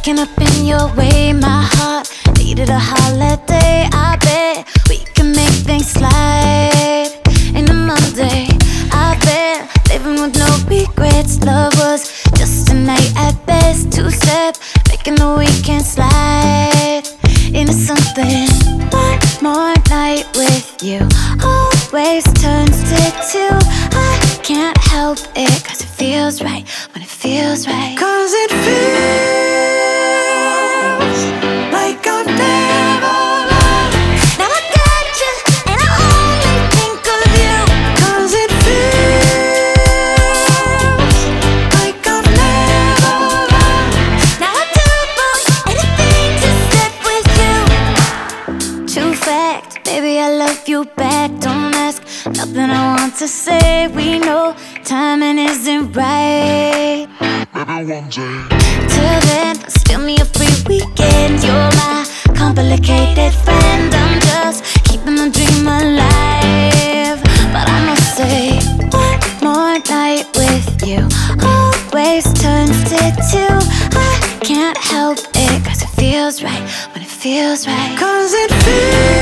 Waking up in your way, my heart needed a holiday. I bet we can make things slide in a Monday. I bet living with no regrets. Love was just a night at best. Two-step, making the weekend slide into something. One more night with you always turns to two. I can't help it, cause it feels right when it feels right. Cause it feels like I've never loved. Now I got you, and I only think of you. Cause it feels like I've never loved. Now I do for anything to step with you. True fact, baby, I love you back. Don't ask, nothing I want to say. We know timing isn't right. Maybe one day. Till then, steal me a free weekend. You're my complicated friend. I'm just keeping my dream alive. But I must say, one more night with you always turns to two. I can't help it, cause it feels right when it feels right. Cause it feels